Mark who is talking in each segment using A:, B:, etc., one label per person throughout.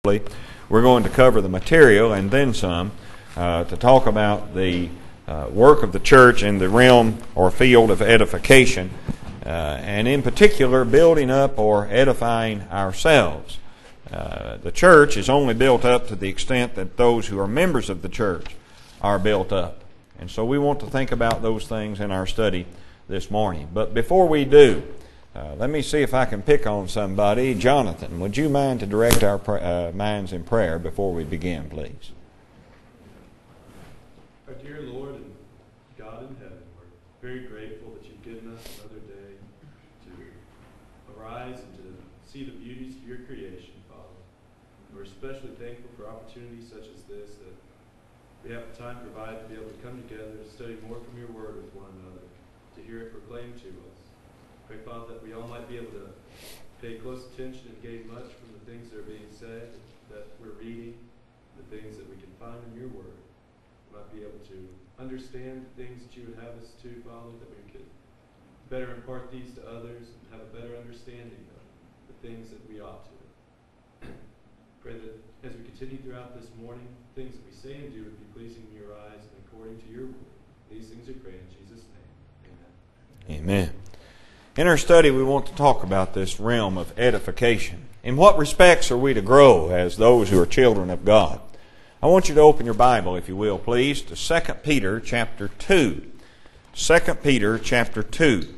A: briefly, we're going to cover the material and then some to talk about the work of the church in the realm or field of edification, and in particular building up or edifying ourselves. The church is only built up to the extent that those who are members of the church are built up. And so we want to think about those things in our study this morning. But before we do, let me see if I can pick on somebody. Jonathan, would you mind to direct our minds in prayer before we begin, please?
B: Our dear Lord and God in heaven, we're very grateful that you've given us another day to arise and to see the beauties of your creation, Father. We're especially thankful for opportunities such as this, that we have the time provided to be able to come together to study more from your word with one another, to hear it proclaimed to us. Pray, Father, that we all might be able to pay close attention and gain much from the things that are being said, that we're reading, the things that we can find in your word. We might be able to understand the things that you would have us to, Father, that we could better impart these to others and have a better understanding of the things that we ought to. Pray that as we continue throughout this morning, things that we say and do would be pleasing in your eyes and according to your word. These things are prayed in Jesus' name. Amen.
A: Amen. In our study, we want to talk about this realm of edification. In what respects are we to grow as those who are children of God? I want you to open your Bible, if you will, please, to 2 Peter chapter 2. 2 Peter chapter 2.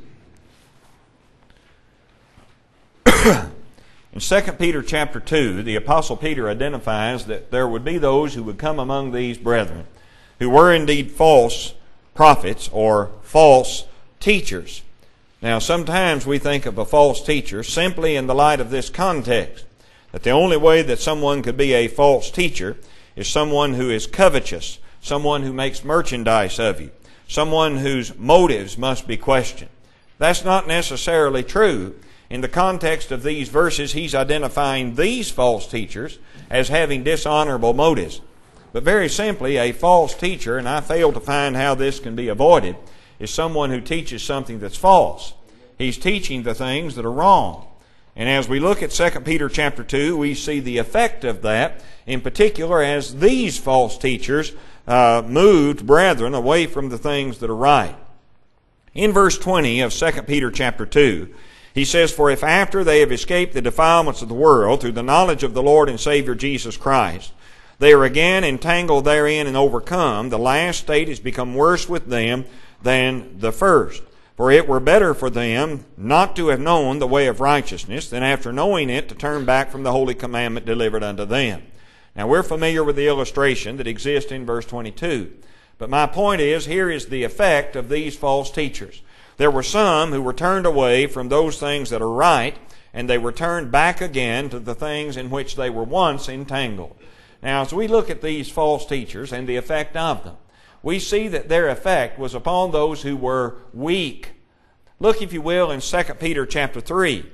A: In 2 Peter chapter 2, the Apostle Peter identifies that there would be those who would come among these brethren who were indeed false prophets or false teachers. Now, sometimes we think of a false teacher simply in the light of this context, that the only way that someone could be a false teacher is someone who is covetous, someone who makes merchandise of you, someone whose motives must be questioned. That's not necessarily true. In the context of these verses, he's identifying these false teachers as having dishonorable motives. But very simply, a false teacher, and I fail to find how this can be avoided, is someone who teaches something that's false. He's teaching the things that are wrong. And as we look at 2 Peter chapter 2, we see the effect of that, in particular as these false teachers moved brethren away from the things that are right. In verse 20 of 2 Peter chapter 2, he says, "For if after they have escaped the defilements of the world through the knowledge of the Lord and Savior Jesus Christ, they are again entangled therein and overcome, the last state has become worse with them than the first. For it were better for them not to have known the way of righteousness than after knowing it to turn back from the holy commandment delivered unto them." Now we're familiar with the illustration that exists in verse 22. But my point is, here is the effect of these false teachers. There were some who were turned away from those things that are right, and they were turned back again to the things in which they were once entangled. Now, as we look at these false teachers and the effect of them, we see that their effect was upon those who were weak. Look, if you will, in 2 Peter chapter 3.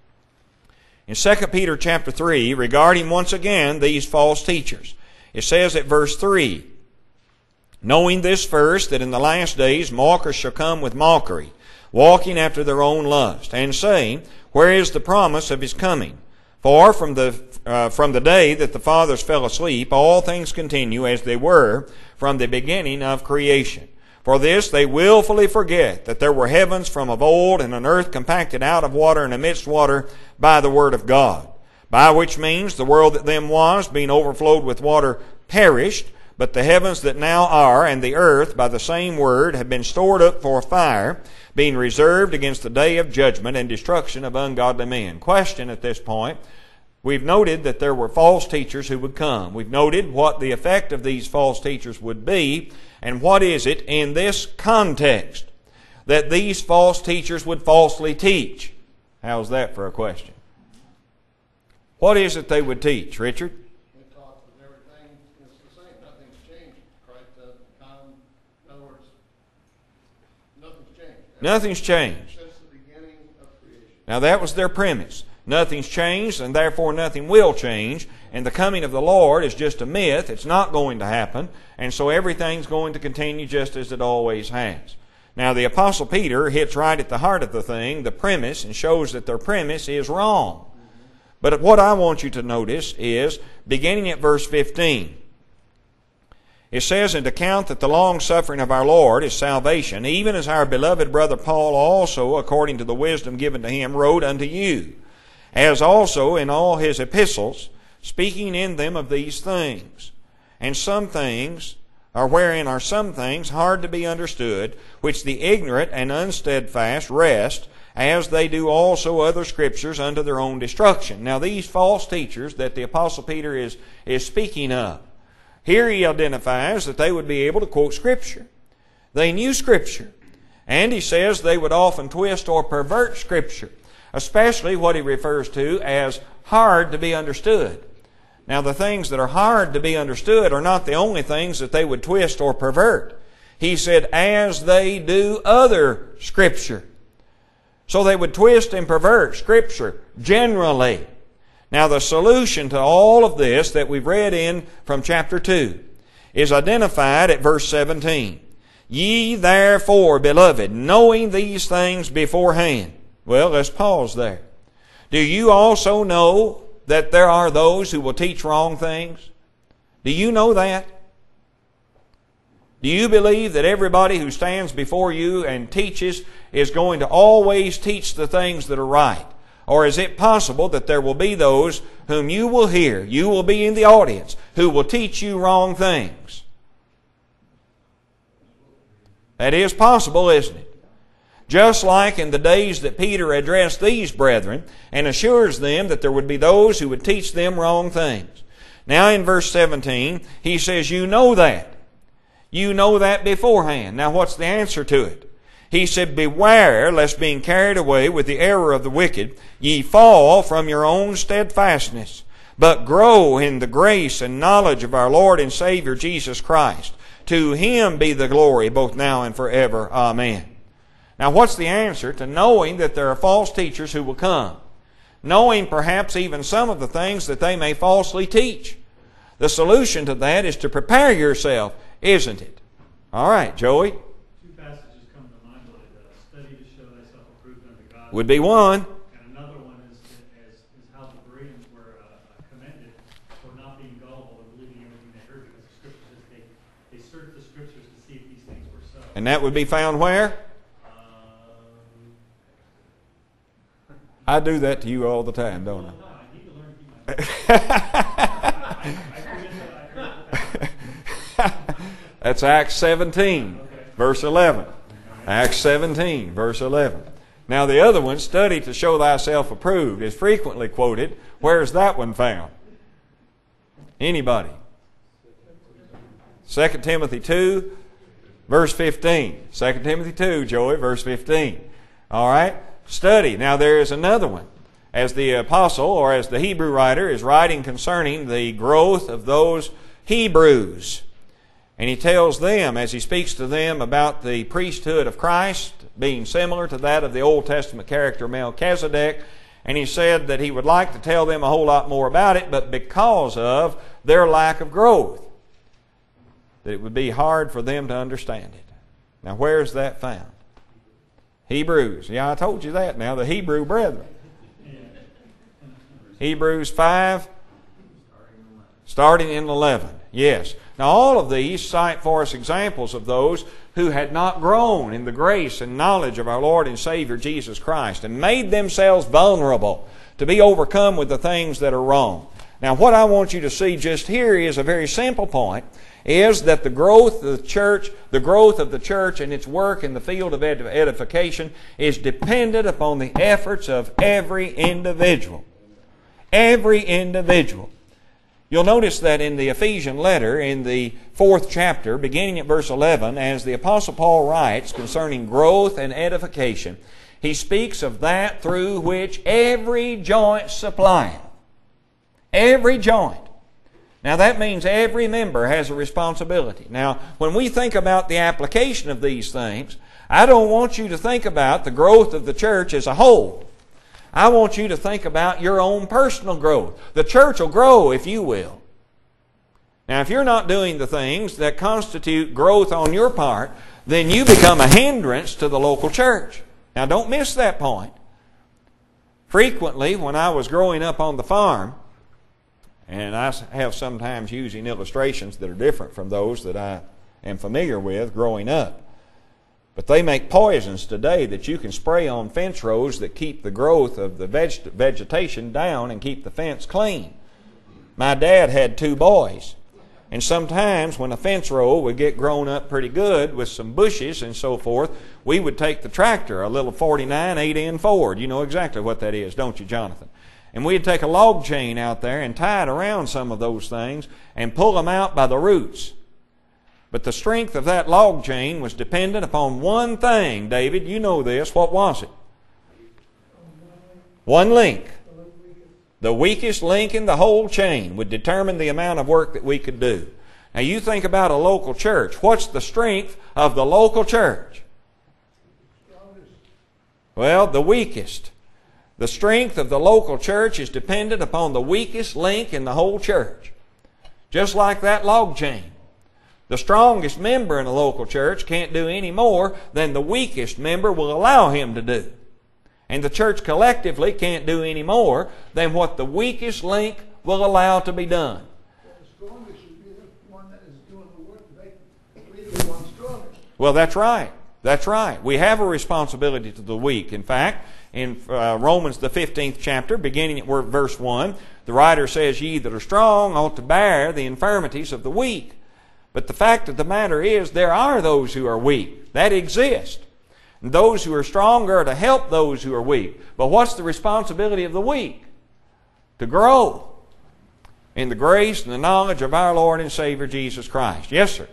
A: In 2 Peter chapter 3, regarding once again these false teachers, it says at verse 3, "Knowing this first, that in the last days mockers shall come with mockery, walking after their own lust, and saying, Where is the promise of his coming? For from the day that the fathers fell asleep, all things continue as they were from the beginning of creation. For this they willfully forget that there were heavens from of old, and an earth compacted out of water and amidst water by the word of God. By which means the world that then was, being overflowed with water, perished. But the heavens that now are, and the earth, by the same word, have been stored up for fire, being reserved against the day of judgment and destruction of ungodly men." Question at this point. We've noted that there were false teachers who would come. We've noted what the effect of these false teachers would be, and what is it in this context that these false teachers would falsely teach. How's that for a question? What is it they would teach, Richard? Nothing's changed.
C: Since the beginning of creation.
A: Now that was their premise. Nothing's changed, and therefore nothing will change. And the coming of the Lord is just a myth. It's not going to happen. And so everything's going to continue just as it always has. Now the Apostle Peter hits right at the heart of the thing, the premise, and shows that their premise is wrong. But what I want you to notice is, beginning at verse 15, it says, "And to count that the long suffering of our Lord is salvation, even as our beloved brother Paul also, according to the wisdom given to him, wrote unto you, as also in all his epistles, speaking in them of these things. And some things, or wherein are some things hard to be understood, which the ignorant and unsteadfast wrest, as they do also other scriptures unto their own destruction." Now these false teachers that the Apostle Peter is speaking of, here he identifies that they would be able to quote Scripture. They knew Scripture. And he says they would often twist or pervert Scripture, especially what he refers to as hard to be understood. Now the things that are hard to be understood are not the only things that they would twist or pervert. He said, as they do other Scripture. So they would twist and pervert Scripture generally. Now the solution to all of this that we've read in from chapter 2 is identified at verse 17. "Ye therefore, beloved, knowing these things beforehand." Well, let's pause there. Do you also know that there are those who will teach wrong things? Do you know that? Do you believe that everybody who stands before you and teaches is going to always teach the things that are right? Or is it possible that there will be those whom you will hear, you will be in the audience, who will teach you wrong things? That is possible, isn't it? Just like in the days that Peter addressed these brethren and assures them that there would be those who would teach them wrong things. Now in verse 17, he says, you know that. You know that beforehand. Now what's the answer to it? He said, beware lest being carried away with the error of the wicked, ye fall from your own steadfastness, but grow in the grace and knowledge of our Lord and Savior Jesus Christ. To Him be the glory both now and forever. Amen. Now what's the answer to knowing that there are false teachers who will come? Knowing perhaps even some of the things that they may falsely teach. The solution to that is to prepare yourself, isn't it? All right, Joey.
B: Two passages come to mind. Study to show thyself approved unto God.
A: Would be one.
B: And another one is how the Bereans were commended for not being gullible and believing everything they heard, because the Scripture says they searched the Scriptures to see if these things were so.
A: And that would be found where? I do that to you all the time, don't I?
B: No, I need to learn to keep my
A: That's Acts 17, verse 11. Acts 17, verse 11. Now the other one, study to show thyself approved, is frequently quoted. Where's that one found? Anybody? 2 Timothy 2, verse 15. 2 Timothy 2, Joey, verse 15. All right? Study. Now there is another one. As the apostle, or as the Hebrew writer, is writing concerning the growth of those Hebrews. And he tells them, as he speaks to them about the priesthood of Christ being similar to that of the Old Testament character Melchizedek, and he said that he would like to tell them a whole lot more about it, but because of their lack of growth, that it would be hard for them to understand it. Now where is that found? Hebrews. Yeah, I told you that now. The Hebrew brethren. Hebrews 5, starting in 11. Yes. Now all of these cite for us examples of those who had not grown in the grace and knowledge of our Lord and Savior Jesus Christ and made themselves vulnerable to be overcome with the things that are wrong. Now what I want you to see just here is a very simple point, is that the growth of the church and its work in the field of edification is dependent upon the efforts of every individual. Every individual. You'll notice that in the Ephesian letter, in the 4th chapter, beginning at verse 11, as the Apostle Paul writes concerning growth and edification, he speaks of that through which every joint supplieth. Every joint. Now that means every member has a responsibility. Now, when we think about the application of these things, I don't want you to think about the growth of the church as a whole. I want you to think about your own personal growth. The church will grow if you will. Now, if you're not doing the things that constitute growth on your part, then you become a hindrance to the local church. Now, don't miss that point. Frequently, when I was growing up on the farm, and I have sometimes using illustrations that are different from those that I am familiar with growing up, but they make poisons today that you can spray on fence rows that keep the growth of the vegetation down and keep the fence clean. My dad had 2 boys, and sometimes when a fence row would get grown up pretty good with some bushes and so forth, we would take the tractor, a little 49 8N Ford. You know exactly what that is, don't you, Jonathan? And we'd take a log chain out there and tie it around some of those things and pull them out by the roots. But the strength of that log chain was dependent upon one thing. David, you know this. What was it? One link. The weakest link in the whole chain would determine the amount of work that we could do. Now you think about a local church. What's the strength of the local church? Well, the weakest. The strength of the local church is dependent upon the weakest link in the whole church. Just like that log chain. The strongest member in a local church can't do any more than the weakest member will allow him to do. And the church collectively can't do any more than what the weakest link will allow to be done.
C: The strongest should be the one that is doing the work to make the one strongest.
A: Well, that's right. That's right. We have a responsibility to the weak. In fact, in Romans the 15th chapter, beginning at verse 1, the writer says, "Ye that are strong ought to bear the infirmities of the weak." But the fact of the matter is, there are those who are weak. That exists. And those who are strong are to help those who are weak. But what's the responsibility of the weak? To grow in the grace and the knowledge of our Lord and Savior Jesus Christ. Yes, sir.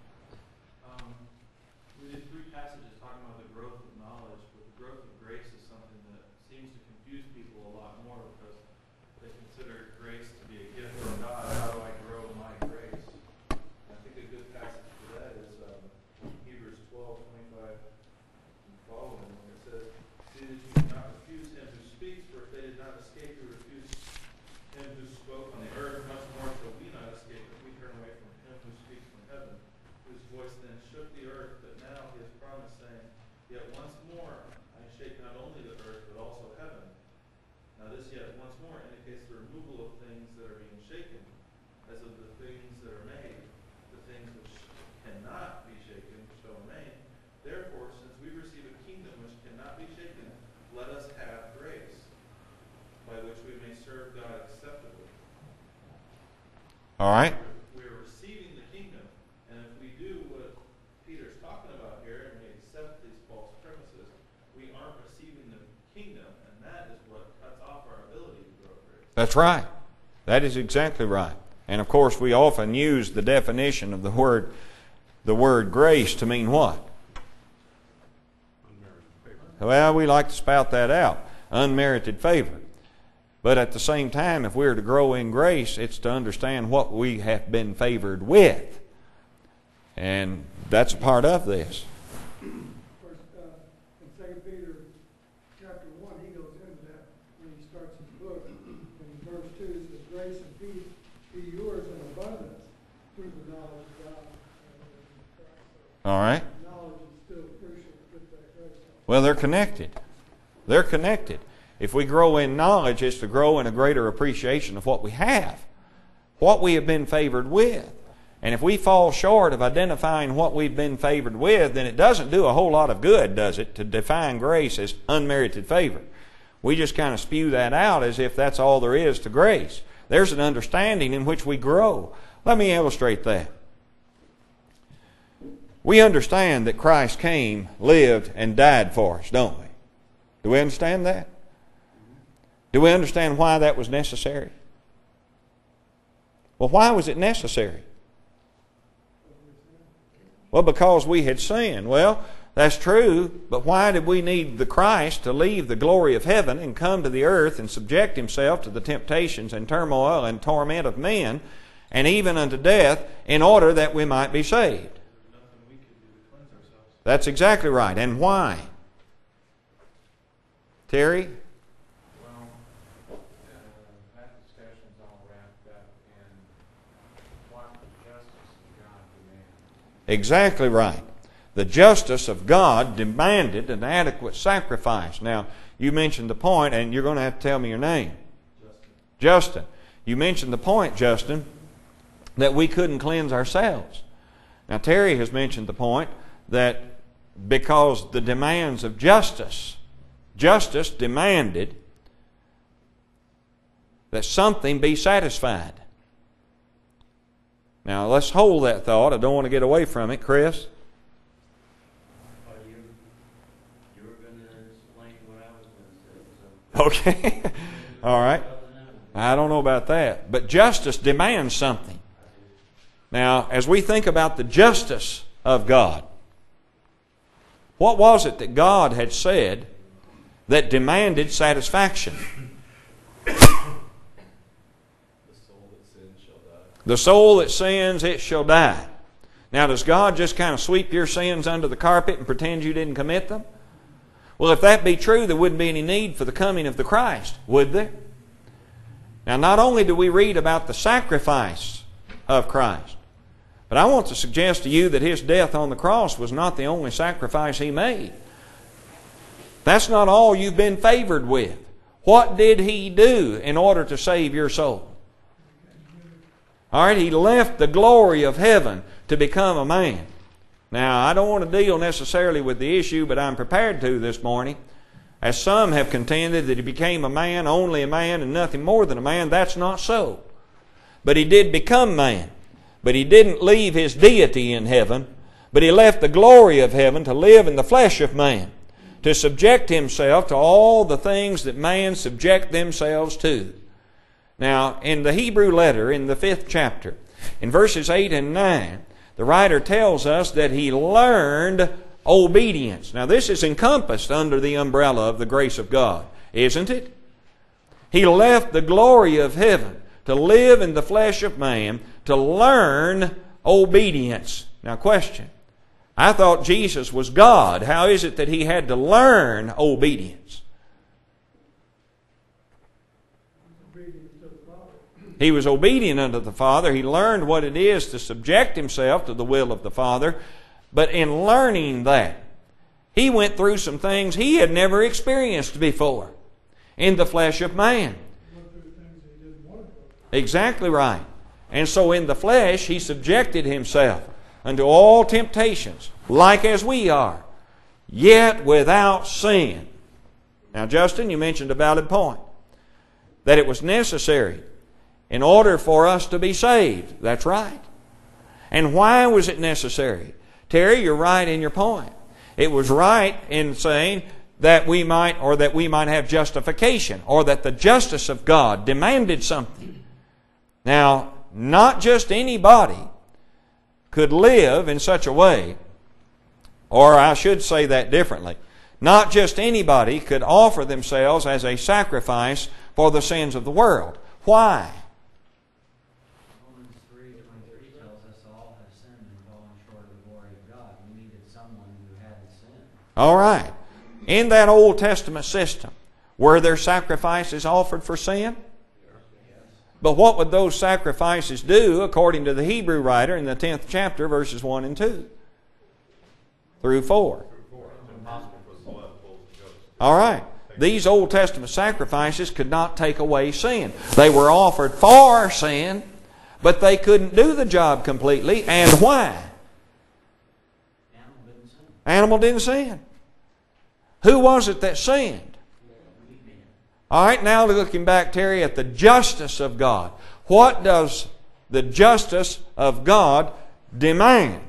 B: We did 3 passages talking about the growth of knowledge, but the growth of grace is something that seems to confuse people a lot more because they consider grace to be a gift from God. How do I grow in my grace? I think a good passage for that is Hebrews 12:25 and following, where it says, "See that you do not refuse him who speaks, for if they did not escape who refused him who spoke on the earth, much more shall we not escape if we turn away from him who speaks from heaven, whose voice then shook the earth, but now he has promised, saying, Yet once more I shake not only the earth, but also heaven." Now this yet once more indicates the removal of things that are being shaken, as of the things that are made. The things which cannot be shaken shall remain. Therefore, since we receive a kingdom which cannot be shaken, let us have grace, by which we may serve God acceptably.
A: All right.
B: We're receiving the kingdom, and if we do what Peter's talking about here, and we accept these false premises, we aren't receiving the kingdom, and that is what cuts off our ability to grow grace.
A: That's right. That is exactly right. And of course, we often use the definition of the word grace to mean what? Well, we like to spout that out. Unmerited favor. But at the same time, if we're to grow in grace, it's to understand what we have been favored with. And that's a part of this.
D: Of course, in 2 Peter chapter 1, he goes into that when he starts his book. In verse 2, it says, "Grace and peace be yours in abundance through the knowledge of God."
A: All right.
D: Knowledge is still crucial to get that grace.
A: Well, they're connected. They're connected. If we grow in knowledge, it's to grow in a greater appreciation of what we have, what we have been favored with. And if we fall short of identifying what we've been favored with, then it doesn't do a whole lot of good, does it, to define grace as unmerited favor. We just kind of spew that out as if that's all there is to grace. There's an understanding in which we grow. Let me illustrate that. We understand that Christ came, lived, and died for us, don't we? Do we understand that? Do we understand why that was necessary? Well, why was it necessary? Well, because we had sinned. Well, that's true, but why did we need the Christ to leave the glory of heaven and come to the earth and subject himself to the temptations and turmoil and torment of men, and even unto death, in order that we might be saved? That's exactly right. And why? Terry?
E: Well, that discussion's all wrapped up in what the justice of God demands.
A: Exactly right. The justice of God demanded an adequate sacrifice. Now, you mentioned the point, and you're going to have to tell me your name. Justin. You mentioned the point, Justin, that we couldn't cleanse ourselves. Now, Terry has mentioned the point that because the demands of justice demanded that something be satisfied. Now, let's hold that thought. I don't want to get away from it. Chris?
F: You were going to explain what I was going to say.
A: Okay. All right. I don't know about that. But justice demands something. Now, as we think about the justice of God, what was it that God had said that demanded satisfaction? The soul that sins, it shall die. Now, does God just kind of sweep your sins under the carpet and pretend you didn't commit them? Well, if that be true, there wouldn't be any need for the coming of the Christ, would there? Now, not only do we read about the sacrifice of Christ, but I want to suggest to you that His death on the cross was not the only sacrifice He made. That's not all you've been favored with. What did He do in order to save your soul? All right, He left the glory of heaven to become a man. Now, I don't want to deal necessarily with the issue, but I'm prepared to this morning. As some have contended that He became a man, only a man, and nothing more than a man. That's not so. But He did become man. But He didn't leave His deity in heaven, but He left the glory of heaven to live in the flesh of man, to subject Himself to all the things that man subject themselves to. Now, in the Hebrew letter, in the 5th chapter, in verses 8 and 9, the writer tells us that He learned obedience. Now, this is encompassed under the umbrella of the grace of God, isn't it? He left the glory of heaven to live in the flesh of man, to learn obedience. Now, question. I thought Jesus was God. How is it that He had to learn obedience? He was obedient unto the Father. He learned what it is to subject Himself to the will of the Father. But in learning that, He went through some things He had never experienced before in the flesh of man. Exactly right. And so in the flesh, He subjected Himself unto all temptations, like as we are, yet without sin. Now, Justin, you mentioned a valid point, that it was necessary in order for us to be saved. That's right. And why was it necessary? Terry, you're right in your point. It was right in saying that we might have justification, or that the justice of God demanded something. Now, not just anybody could live in such a way, or I should say that differently. Not just anybody could offer themselves as a sacrifice for the sins of the world. Why?
F: Romans 3:23 tells us all have sinned and fallen short of the glory of God. We needed someone who hadn't sinned.
A: All right. In that Old Testament system, were there sacrifices offered for sin? But what would those sacrifices do, according to the Hebrew writer in the 10th chapter, verses 1 and 2 through 4? All right. These Old Testament sacrifices could not take away sin. They were offered for sin, but they couldn't do the job completely. And why? Animal didn't sin. Who was it that sinned? All right, now looking back, Terry, at the justice of God. What does the justice of God demand?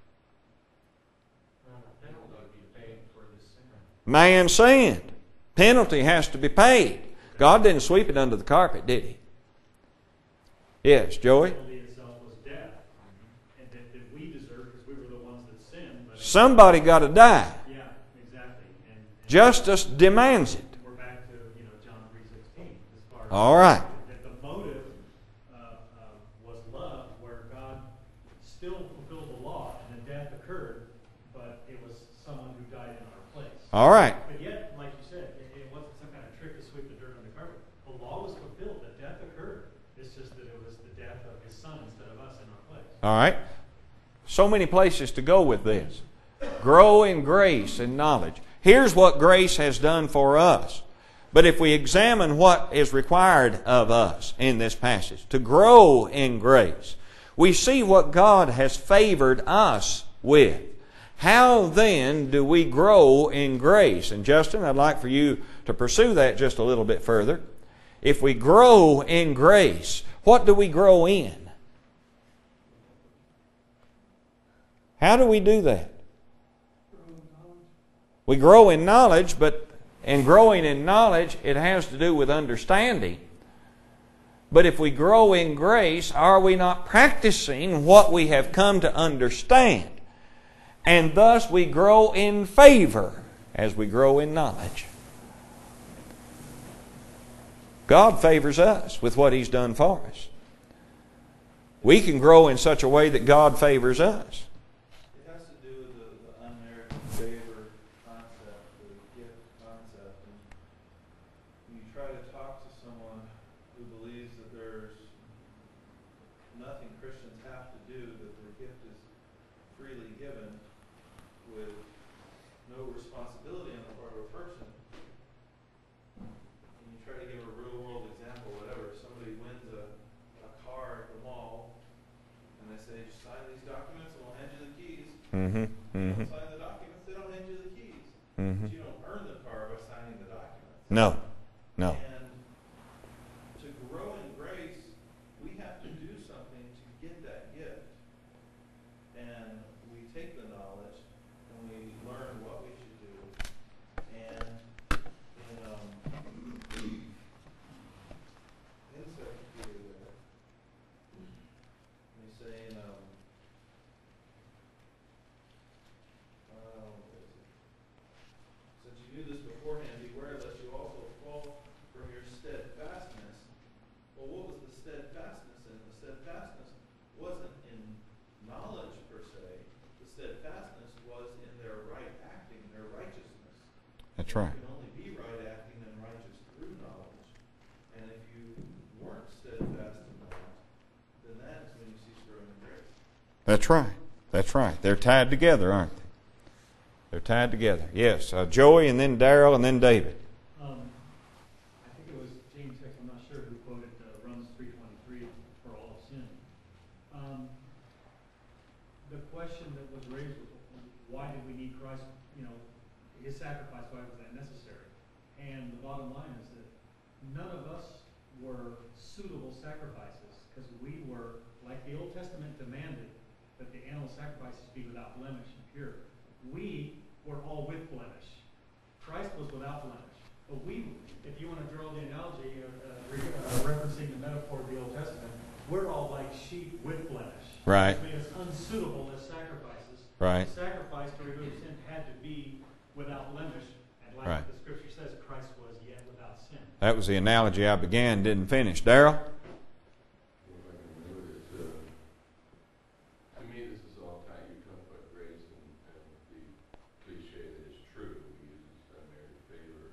A: Man sinned. Penalty has to be paid. God didn't sweep it under the carpet, did He? Yes, Joey?
B: The penalty itself was death. And that we deserved because we were the ones that sinned. But
A: somebody got to die.
B: Yeah, exactly. And
A: Justice demands it.
B: we're back to John 3:16 as far as
A: All right.
B: that the motive was love, where God still fulfilled the law and the death occurred, but it was someone who died in our place.
A: All right.
B: But yet, like you said, it wasn't some kind of trick to sweep the dirt under the carpet. The law was fulfilled. The death occurred. It's just that it was the death of His Son instead of us in our place.
A: All right. So many places to go with this. Grow in grace and knowledge. Here's what grace has done for us. But if we examine what is required of us in this passage, to grow in grace, we see what God has favored us with. How then do we grow in grace? And Justin, I'd like for you to pursue that just a little bit further. If we grow in grace, what do we grow in? How do we do that? We grow in knowledge, but in growing in knowledge, it has to do with understanding. But if we grow in grace, are we not practicing what we have come to understand? And thus we grow in favor as we grow in knowledge. God favors us with what He's done for us. We can grow in such a way that God favors us.
B: It has to do with the unmerited favor concept, the gift concept. And when you try to talk to someone who believes that there's nothing Christians have to do, that the gift is freely given with no responsibility on the part of a person, and you try to give a real world example, whatever, somebody wins a car at the mall, and they say, just sign these documents and we'll hand you the keys.
A: Mm-hmm.
B: You don't sign the documents, they don't hand you the keys.
A: Mm-hmm.
B: But you don't earn the car by signing the documents.
A: No. No.
B: And to grow in grace, we have to do something to get that gift. And we take the knowledge and we learn what we should do. And in 2 Peter there, we say in since you knew this beforehand, beware lest you also fall from your steadfastness. Well, what was the steadfastness in? The steadfastness wasn't in knowledge per se. The steadfastness was in their right acting, their righteousness.
A: That's right.
B: You can only be right acting and righteous through knowledge. And if you weren't steadfast in that, then that is when you cease growing in grace.
A: That's right. That's right. They're tied together, aren't they? They're tied together. Yes. Joey and then Darrell and then David.
G: I think it was James Hicks, I'm not sure who quoted Romans 3:23, for all have sinned. The question that was raised was, why did we need Christ? His sacrifice, why was that necessary? And the bottom line is that none of us were suitable sacrifices, because we were, like the Old Testament demanded, that the animal sacrifices be without blemish and pure. We were all with blemish. Christ was without blemish. But we, if you want to draw the analogy, referencing the metaphor of the Old Testament, we're all like sheep with blemish.
A: Right.
G: Which made us unsuitable as sacrifices.
A: Right.
G: The sacrifice to remove sin had to be without blemish. And like
A: Right.
G: the Scripture says, Christ was yet without sin.
A: That was the analogy I began, didn't finish. Darrell?
H: To me, this is all kind of, you talk about grace and the cliche that is true. We use this unmerited favor.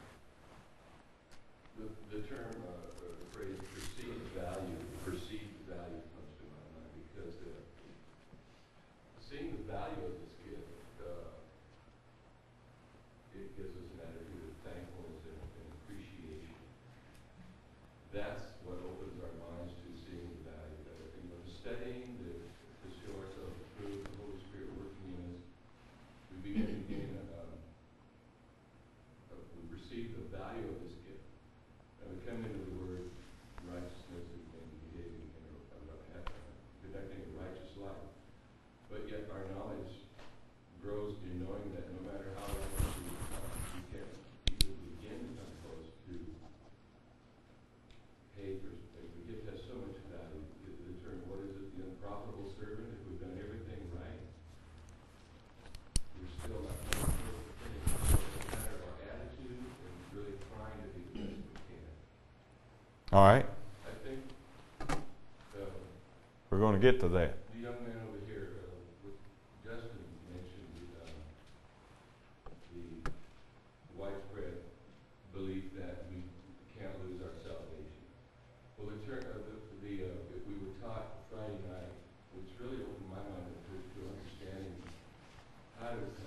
H: The term, the phrase perceived value comes to my mind because seeing the value of this gift, it gives us an attitude of thankfulness and appreciation. That's what opens our minds to seeing the value. The studying, to show ourselves approved, the Holy Spirit working in us, we begin to gain we perceive the value of this gift. And we come into the word righteousness and behaving conducting a righteous life. But yet our knowledge grows in knowing that no matter how long we can even begin to come close to hate, or the gift has so much value. The term, what is it, the unprofitable servant? If we've done everything right, we're still not perfect. It's a matter of our attitude and really trying to be the best we can.
A: All right.
H: I think
A: We're going to get to that.
H: the young man over here, Justin mentioned the widespread belief that we can't lose our salvation. Well, we were taught Friday night, which really opened my mind to understanding how to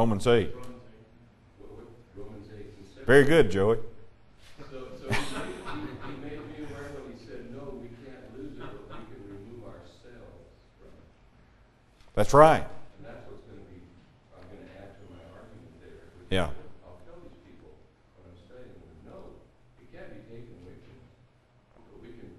A: Romans 8.
H: Romans 8 and 7.
A: Very good, Joey.
H: So he made me aware when he said, no, we can't lose it, but we can remove ourselves from it.
A: That's right.
H: And that's what's going to be, I'm going to add to my argument there. which
A: Yeah.
H: is, I'll tell these people what I'm saying. No, it can't be taken away from us. But we can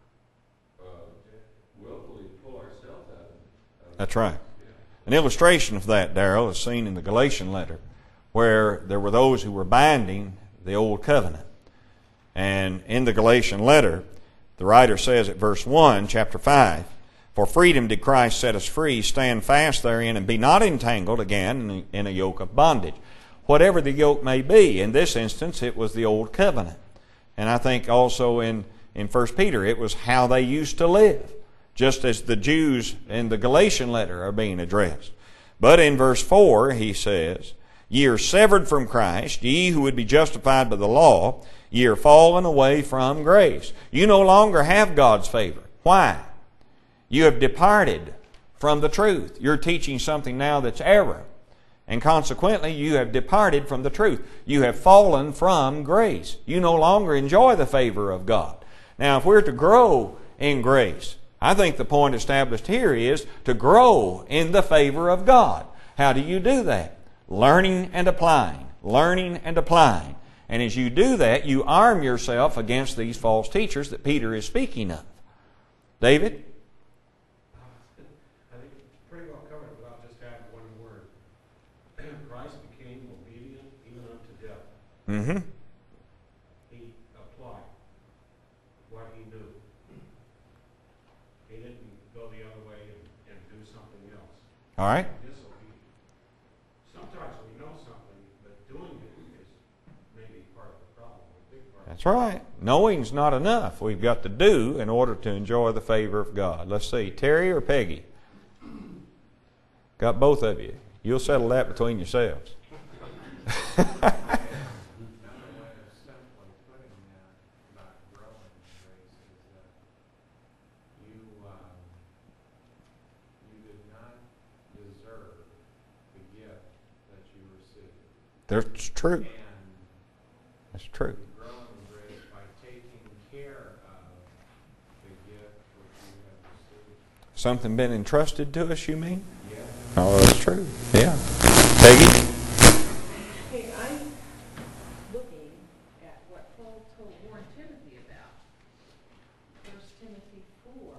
H: willfully pull ourselves out of it.
A: That's right. An illustration of that, Darrell, is seen in the Galatian letter, where there were those who were binding the old covenant. And in the Galatian letter, the writer says at verse 1, chapter 5, "For freedom did Christ set us free. Stand fast therein, and be not entangled again in a yoke of bondage." Whatever the yoke may be, in this instance, it was the old covenant. And I think also in 1 Peter, it was how they used to live, just as the Jews in the Galatian letter are being addressed. But in verse 4, he says, "Ye are severed from Christ, ye who would be justified by the law, ye are fallen away from grace." You no longer have God's favor. Why? You have departed from the truth. You're teaching something now that's error. And consequently, you have departed from the truth. You have fallen from grace. You no longer enjoy the favor of God. Now, if we're to grow in grace, I think the point established here is to grow in the favor of God. How do you do that? Learning and applying. Learning and applying. And as you do that, you arm yourself against these false teachers that Peter is speaking of. David?
E: I think it's pretty well covered without just adding one word. Christ became obedient even unto death.
A: Mm-hmm.
E: He applied what he knew. He didn't go the other way and do something else.
A: All right.
E: Disobedient. Sometimes we know something, but doing it is maybe part of the problem, a big part.
A: That's right. Knowing's not enough. We've got to do in order to enjoy the favor of God. Let's see, Terry or Peggy? Got both of you. You'll settle that between yourselves.
E: Another way of simply putting that about growing in grace is that you did not deserve the gift that you received.
A: That's true.
E: And
A: That's true.
E: you grow in grace by taking care of the gift which you have received.
A: Something been entrusted to us, you mean?
E: Yeah.
A: Oh, that's true. Yeah. Peggy?
I: Hey, I'm looking at what Paul warned Timothy about. 1 Timothy 4.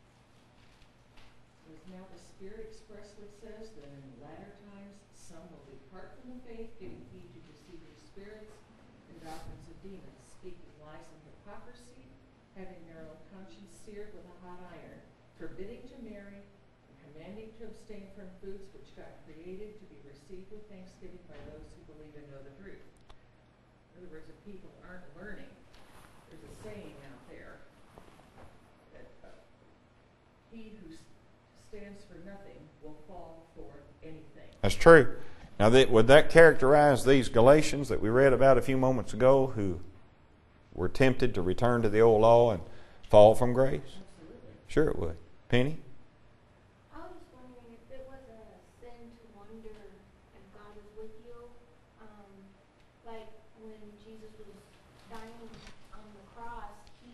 I: Says, "Now the Spirit expressly says that in the latter times some will depart from the faith, giving heed to deceiving spirits and doctrines of demons, speaking lies and hypocrisy, having their own conscience seared with a hot iron, forbidding to marry, and commanding to abstain from foods which God created to be received with thanksgiving by those who believe and know the truth." In other words, if people aren't learning, there's a saying out there that he who stands for nothing will fall for anything.
A: That's true. Now, would that characterize these Galatians that we read about a few moments ago who were tempted to return to the old law and fall from grace?
I: Absolutely.
A: Sure it would. Penny?
J: I was just wondering if it was a sin to wonder if God was with you. Like when Jesus was dying on the cross,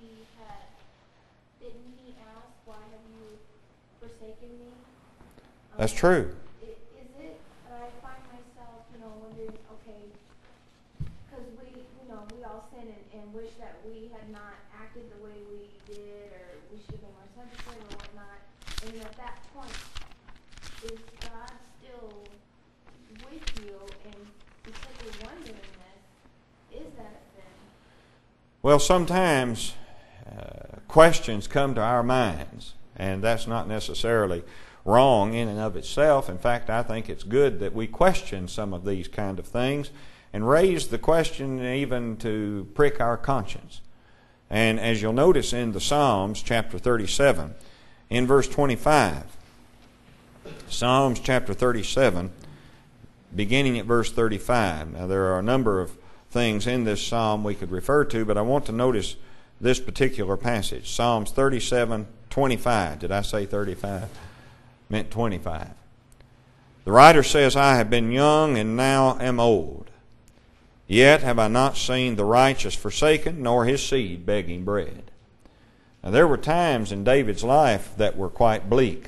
J: didn't he ask, "Why have you forsaken me?"
A: That's true.
J: Is it, I find myself, wondering, okay, because we all sin and wish that we had not acted the way we did, or we should have been more sensitive or whatnot. And at that point, is God still with you? And because we're wondering this, is that a sin?
A: Well, sometimes questions come to our minds, and that's not necessarily wrong in and of itself. In fact, I think it's good that we question some of these kind of things and raise the question even to prick our conscience. And as you'll notice in the Psalms, chapter 37, in verse 25, Psalms chapter 37, beginning at verse 35. Now, there are a number of things in this psalm we could refer to, but I want to notice this particular passage. Psalms 37, 25. Did I say 35? Meant 25. The writer says, I have been young and now am old. Yet have I not seen the righteous forsaken, nor his seed begging bread. Now there were times in David's life that were quite bleak.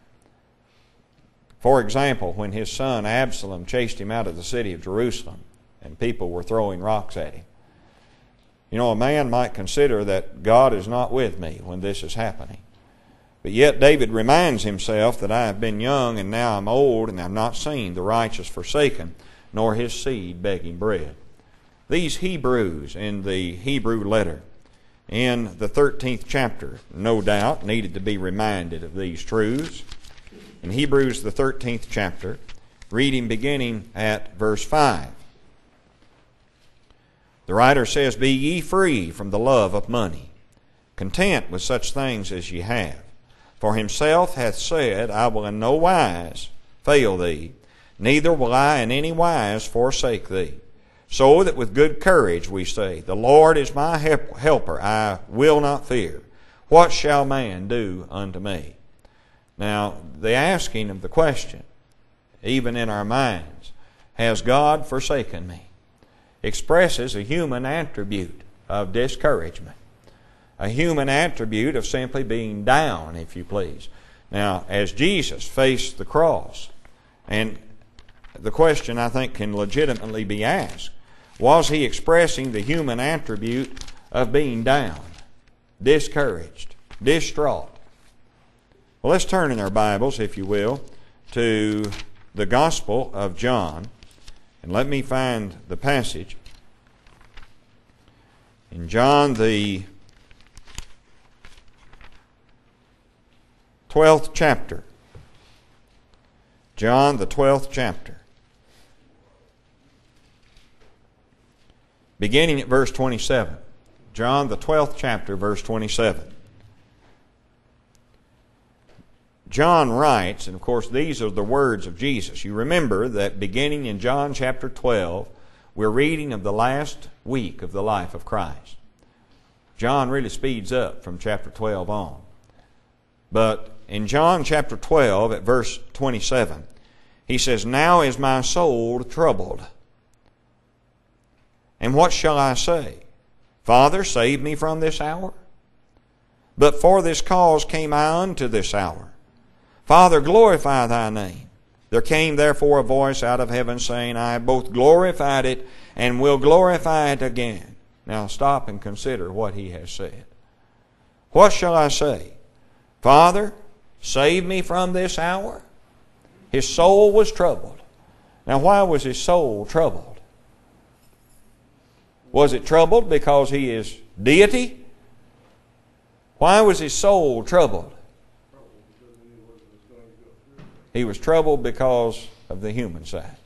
A: For example, when his son Absalom chased him out of the city of Jerusalem and people were throwing rocks at him. You know, a man might consider that God is not with me when this is happening. But yet David reminds himself that I have been young and now I'm old and I have not seen the righteous forsaken, nor his seed begging bread. These Hebrews in the Hebrew letter in the 13th chapter, no doubt, needed to be reminded of these truths. In Hebrews, the 13th chapter, reading beginning at verse 5. The writer says, Be ye free from the love of money, content with such things as ye have. For himself hath said, I will in no wise fail thee, neither will I in any wise forsake thee. So that with good courage we say, The Lord is my helper, I will not fear. What shall man do unto me? Now, the asking of the question, even in our minds, has God forsaken me? Expresses a human attribute of discouragement. A human attribute of simply being down, if you please. Now, as Jesus faced the cross, and the question I think can legitimately be asked, was he expressing the human attribute of being down, discouraged, distraught? Well, let's turn in our Bibles, if you will, to the Gospel of John. And let me find the passage. In John, the 12th chapter. John, the 12th chapter. Beginning at verse 27. John, the 12th chapter, verse 27. John writes, and of course these are the words of Jesus. You remember that beginning in John chapter 12, we're reading of the last week of the life of Christ. John really speeds up from chapter 12 on. But in John chapter 12 at verse 27, he says, Now is my soul troubled. And what shall I say? Father, save me from this hour? But for this cause came I unto this hour. Father, glorify thy name. There came therefore a voice out of heaven saying, I have both glorified it and will glorify it again. Now stop and consider what he has said. What shall I say? Father, save me from this hour? His soul was troubled. Now why was his soul troubled? Was it troubled because he is deity? Why was his soul troubled? He was troubled because of the human side.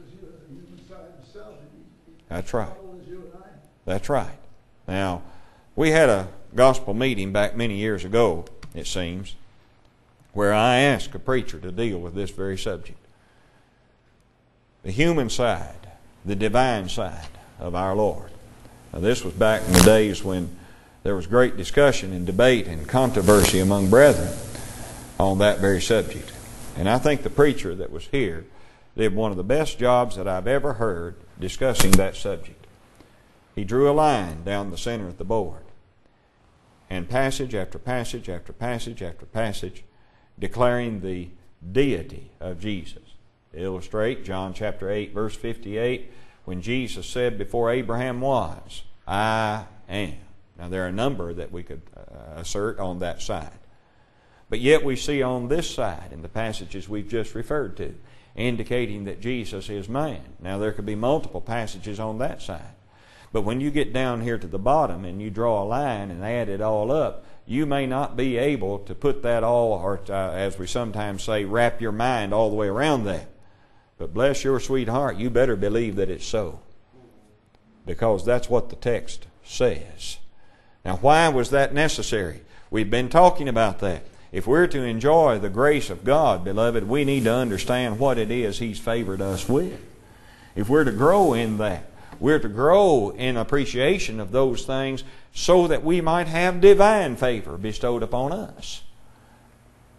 A: That's right. That's right. Now, we had a gospel meeting back many years ago, it seems, where I asked a preacher to deal with this very subject. The human side, the divine side of our Lord. Now, this was back in the days when there was great discussion and debate and controversy among brethren on that very subject. And I think the preacher that was here did one of the best jobs that I've ever heard discussing that subject. He drew a line down the center of the board. And passage after passage after passage after passage declaring the deity of Jesus. To illustrate, John chapter 8, verse 58, when Jesus said, Before Abraham was, I am. Now there are a number that we could assert on that side. But yet we see on this side, in the passages we've just referred to, indicating that Jesus is man. Now there could be multiple passages on that side. But when you get down here to the bottom and you draw a line and add it all up, you may not be able to put that all, or as we sometimes say, wrap your mind all the way around that. But bless your sweet heart, you better believe that it's so. Because that's what the text says. Now why was that necessary? We've been talking about that. If we're to enjoy the grace of God, beloved, we need to understand what it is He's favored us with. If we're to grow in that, we're to grow in appreciation of those things so that we might have divine favor bestowed upon us.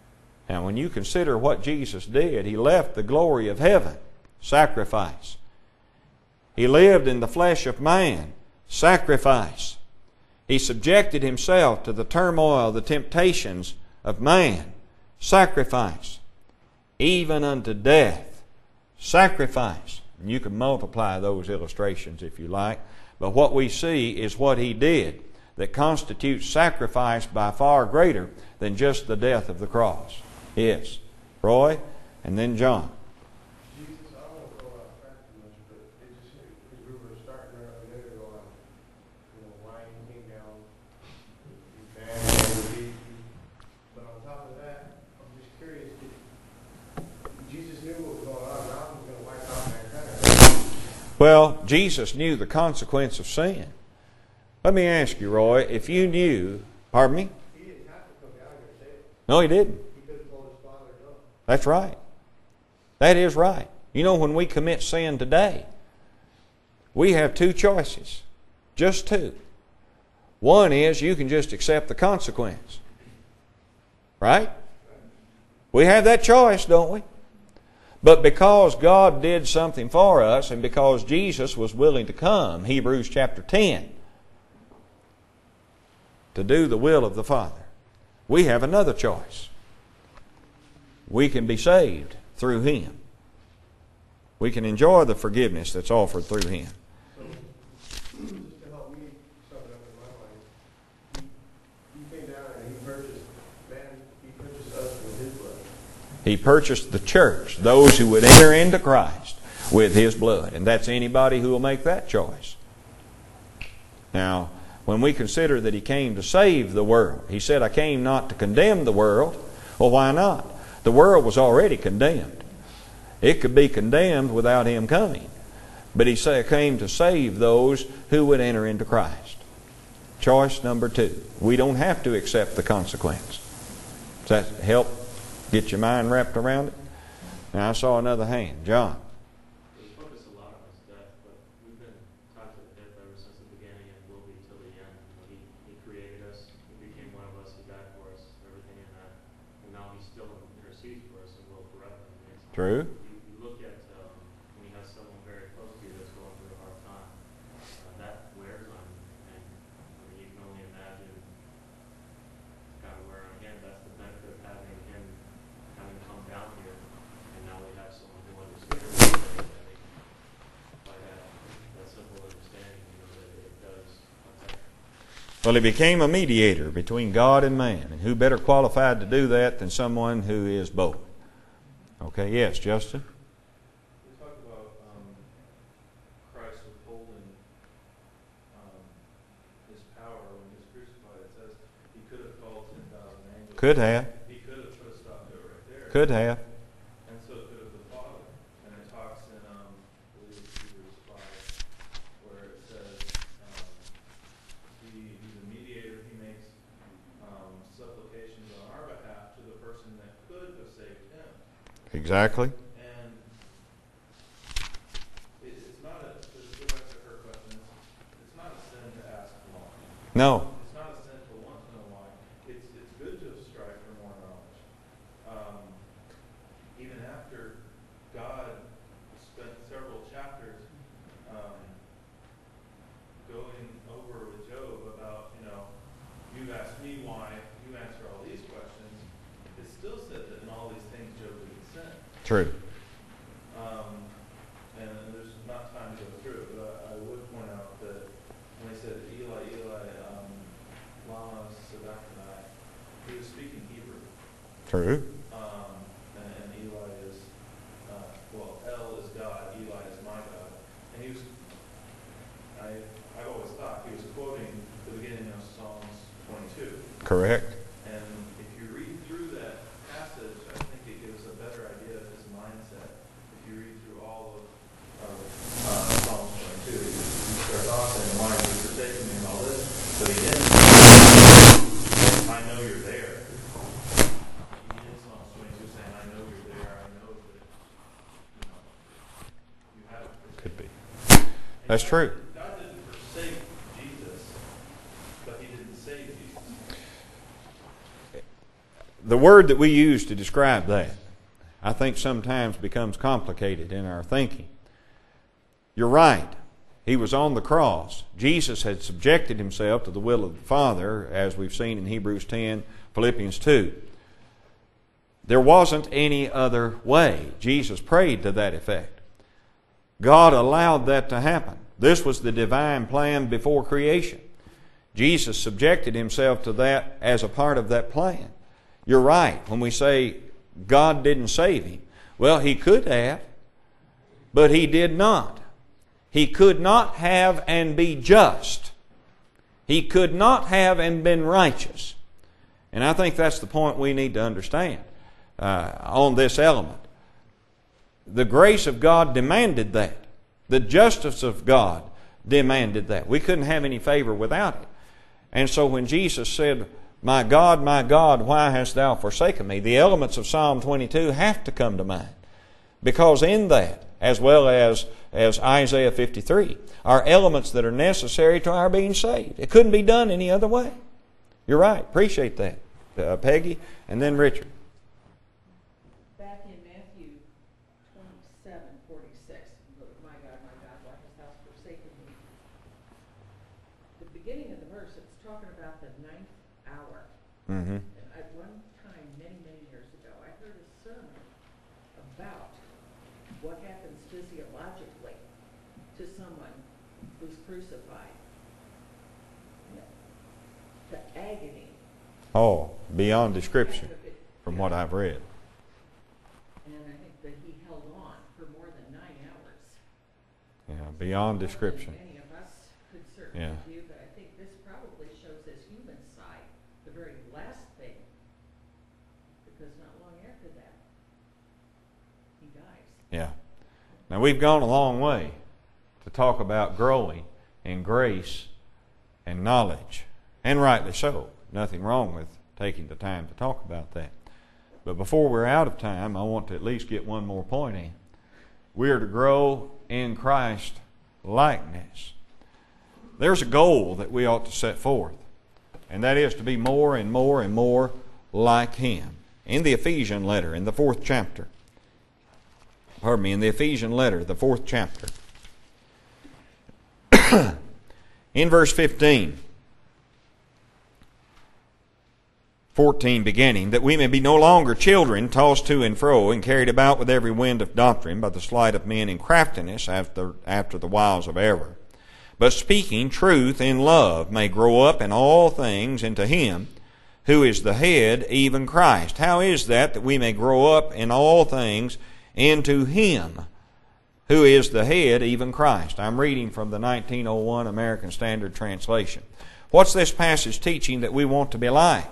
A: Now, when you consider what Jesus did, He left the glory of heaven, sacrifice. He lived in the flesh of man, sacrifice. He subjected Himself to the turmoil, the temptations of man, sacrifice. Even unto death, sacrifice. And you can multiply those illustrations if you like. But what we see is what He did that constitutes sacrifice by far greater than just the death of the cross. Yes. Roy, and then John.
E: Jesus, I don't want to go off track too much, but it just, because we were starting there a minute ago on, why He came down, He's bad, and beat you. But on top of that, I'm just curious, Jesus knew what was going on. God was going to wipe out mankind.
A: Well, Jesus knew the consequence of sin. Let me ask you, Roy, if you knew, pardon me?
E: He didn't have to come down here and save us.
A: No, He didn't.
E: He could have told His Father no.
A: That's right. That is right. You know, when we commit sin today, we have two choices. Just two. One is you can just accept the consequence. Right? We have that choice, don't we? But because God did something for us and because Jesus was willing to come, Hebrews chapter 10, to do the will of the Father, we have another choice. We can be saved through Him. We can enjoy the forgiveness that's offered through Him.
E: Just to help me sum it up in my mind, He came down and He purchased us with His blood.
A: He purchased the church, those who would enter into Christ, with His blood. And that's anybody who will make that choice. Now, when we consider that He came to save the world, He said, I came not to condemn the world. Well, why not? The world was already condemned. It could be condemned without Him coming. But He said, came to save those who would enter into Christ. Choice number 2. We don't have to accept the consequence. Does that help get your mind wrapped around it? Now I saw another hand. John.
B: We focus a lot on His death, but we've been taught to the death ever since the beginning and will be till the end. He created us. He became one of us. He died for us. Everything in that. And now He still intercedes for us and will forever.
A: True.
B: You look at when you have someone very close to you that's going through a hard time, that wears on you. And you can only imagine kind of wear on Him. That's the benefit of having Him having come down here. And now we have someone who understands everything. By that simple understanding, that it does affect.
A: Well, He became a mediator between God and man. And who better qualified to do that than someone who is both? Okay, yes, Justin?
B: We talk about Christ withholding His power when He was crucified. It says He could have called 10,000 angels.
A: Could have.
B: He could have put a stop to it right there.
A: Could have.
B: And so could have the Father. And it talks in, I believe it's Hebrews 5, where it says He's a mediator. He makes supplications on our behalf to the person that could have saved Him.
A: Exactly.
B: And it's not to go back to her question, it's not a sin to ask why.
A: No.
B: It's not a sin to want to know why. It's good to strive for more knowledge. Even after God spent several chapters going over with Job about, you've asked me why, you answer all these questions, it still said that in all these things Job didn't sin.
A: True.
B: And there's not time to go through it, but I would point out that when he said, Eli, Eli, lama sabachthani, he was speaking Hebrew.
A: True.
B: And Eli is, El is God, Eli is my God. And he was, I've always thought he was quoting the beginning of Psalms 22.
A: Correct.
B: And if you read through that passage, I think it gives a better idea of his mindset. If you read through all of Psalms 22, he starts off saying, why have you forsaken me and all this? But he ends, I know you're there. He ends Psalms 22 saying, I know you're there. I know that you haven't forsaken me.
A: Could be. That's true.
B: God didn't forsake Jesus, but He didn't save Jesus.
A: the word that we use to describe that, I think sometimes becomes complicated in our thinking. You're right. He was on the cross. Jesus had subjected himself to the will of the Father, as we've seen in Hebrews 10, Philippians 2. There wasn't any other way. Jesus prayed to that effect. God allowed that to happen. This was the divine plan before creation. Jesus subjected himself to that as a part of that plan. You're right. When we say God didn't save him, well, he could have, but he did not. He could not have and be just. He could not have and been righteous. And I think that's the point we need to understand on this element. The grace of God demanded that. The justice of God demanded that. We couldn't have any favor without it. And so when Jesus said, my God, why hast thou forsaken me?" the elements of Psalm 22 have to come to mind. Because in that, as well as Isaiah 53, are elements that are necessary to our being saved. It couldn't be done any other way. You're right. Appreciate that. Peggy, and then Richard.
I: Back in Matthew 27:46, my God, why hast thou forsaken me? The beginning of the verse, it's talking about the 9th hour.
A: Mm-hmm.
I: At one time, many, many years ago, I heard a sermon about what happens physiologically to someone who's crucified. The agony.
A: Oh, beyond description from what I've read.
I: And I think that he held on for more than 9 hours.
A: Yeah, beyond description.
I: Many of us could certainly
A: Yeah.
I: do, but I think this probably shows his human side, the very last thing, because not long after that, he dies.
A: Yeah. Now we've gone a long way to talk about growing in grace and knowledge, and rightly so. Nothing wrong with taking the time to talk about that. But before we're out of time, I want to at least get one more point in. We are to grow in Christ likeness. There's a goal that we ought to set forth, and that is to be more and more and more like Him. In the Ephesian letter, in the 4th chapter, in the Ephesian letter, the 4th chapter, in verse 15, 14 beginning, that we may be no longer children, tossed to and fro, and carried about with every wind of doctrine by the sleight of men in craftiness after the wiles of error. But speaking truth in love may grow up in all things into Him who is the head, even Christ. How is that we may grow up in all things into Him who is the head, even Christ? I'm reading from the 1901 American Standard Translation. What's this passage teaching that we want to be like?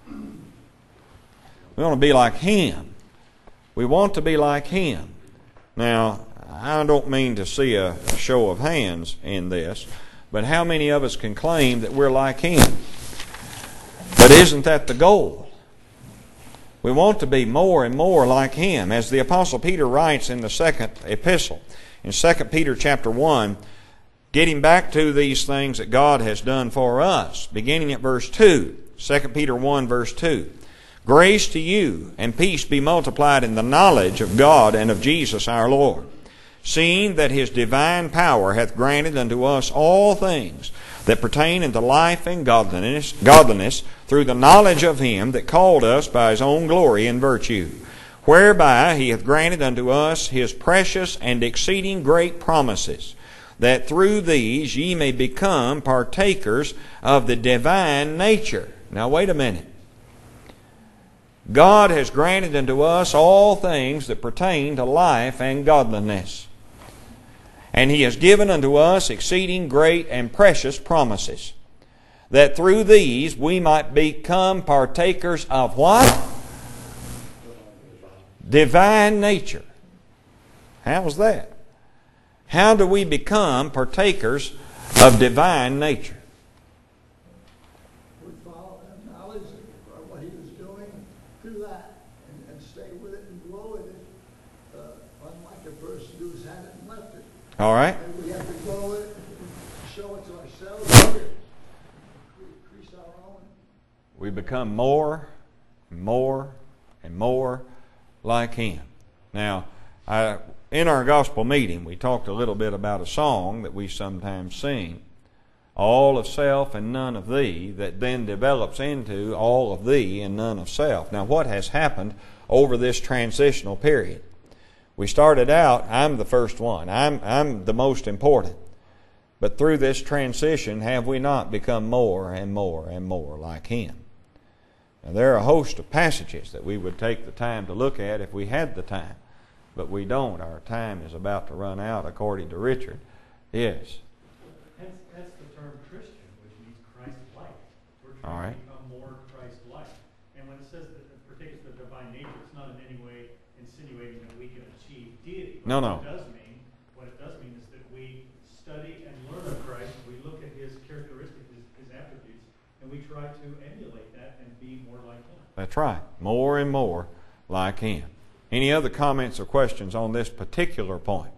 A: We want to be like Him. We want to be like Him. Now, I don't mean to see a show of hands in this, but how many of us can claim that we're like Him? But isn't that the goal? We want to be more and more like Him. As the Apostle Peter writes in the 2nd epistle, in 2 Peter chapter 1, getting back to these things that God has done for us, beginning at verse 2, 2 Peter 1 verse 2. Grace to you and peace be multiplied in the knowledge of God and of Jesus our Lord, seeing that His divine power hath granted unto us all things that pertain unto life and godliness through the knowledge of Him that called us by His own glory and virtue, whereby He hath granted unto us His precious and exceeding great promises, that through these ye may become partakers of the divine nature. Now wait a minute. God has granted unto us all things that pertain to life and godliness. And He has given unto us exceeding great and precious promises, that through these we might become partakers of what? Divine nature. How's that? How do we become partakers of divine nature?
C: We follow Him, knowledge of what He was doing through that, and stay with it and grow with it, unlike a person who's had it and left it.
A: All right.
C: And we have to grow it, show it to ourselves, increase our own.
A: We become more more and more like Him. Now, in our gospel meeting, we talked a little bit about a song that we sometimes sing, all of self and none of thee, that then develops into all of thee and none of self. Now, what has happened over this transitional period? We started out, I'm the first one, I'm the most important. But through this transition, have we not become more and more and more like Him? Now, there are a host of passages that we would take the time to look at if we had the time, but we don't. Our time is about to run out, according to Richard. Yes.
G: Hence the term Christian, which means Christ-like. We're
A: All
G: trying
A: right.
G: to become more Christ-like. And when it says that it partakes of the divine nature, it's not in any way insinuating that we can achieve deity.
A: No.
G: What it does mean is that we study and learn of Christ, we look at His characteristics, His attributes, and we try to emulate that and be more like Him.
A: That's right. More and more like Him. Any other comments or questions on this particular point?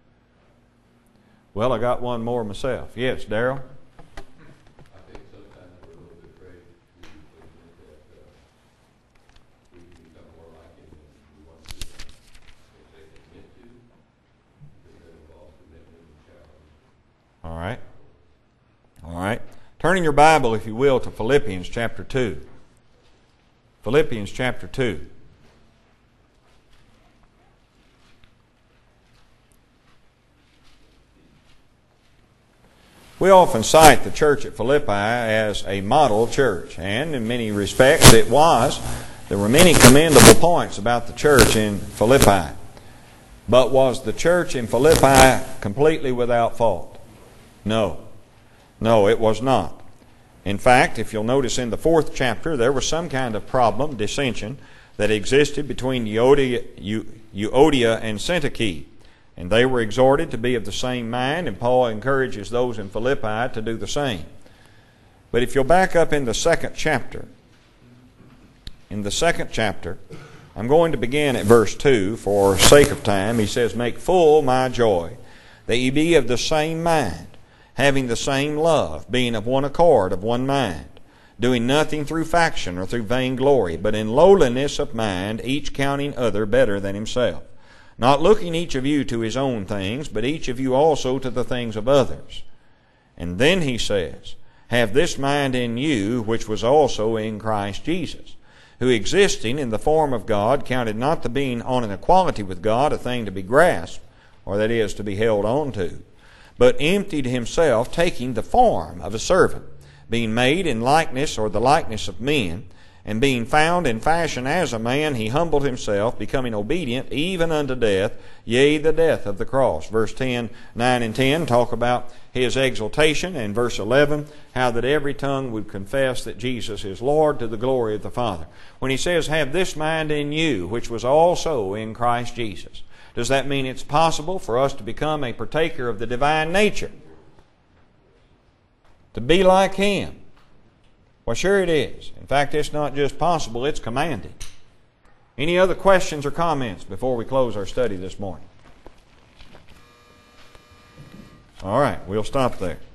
A: Well, I got one more myself. Yes, Darrell?
H: I think sometimes we're a little bit afraid to admit that we can become more like Him than we want to. If they admit to, because that involves commitment and challenge.
A: All right. All right. Turning your Bible, if you will, to Philippians chapter 2. Philippians chapter 2. We often cite the church at Philippi as a model church, and in many respects it was. There were many commendable points about the church in Philippi. But was the church in Philippi completely without fault? No. No, it was not. In fact, if you'll notice in the 4th chapter, there was some kind of problem, dissension, that existed between Euodia and Syntyche. And they were exhorted to be of the same mind, and Paul encourages those in Philippi to do the same. But if you'll back up in the 2nd chapter, I'm going to begin at verse 2 for sake of time. He says, "Make full my joy, that ye be of the same mind, having the same love, being of one accord, of one mind, doing nothing through faction or through vainglory, but in lowliness of mind, each counting other better than himself. Not looking each of you to his own things, but each of you also to the things of others." And then he says, "Have this mind in you, which was also in Christ Jesus, who existing in the form of God, counted not the being on an equality with God a thing to be grasped, or that is, to be held on to, but emptied himself, taking the form of a servant, being made in likeness or the likeness of men, and being found in fashion as a man, he humbled himself, becoming obedient even unto death, yea, the death of the cross." Verse 9 and 10 talk about His exaltation, and verse 11, how that every tongue would confess that Jesus is Lord, to the glory of the Father. When he says, "Have this mind in you, which was also in Christ Jesus," does that mean it's possible for us to become a partaker of the divine nature? To be like Him? Well, sure it is. In fact, it's not just possible, it's commanded. Any other questions or comments before we close our study this morning? All right, we'll stop there.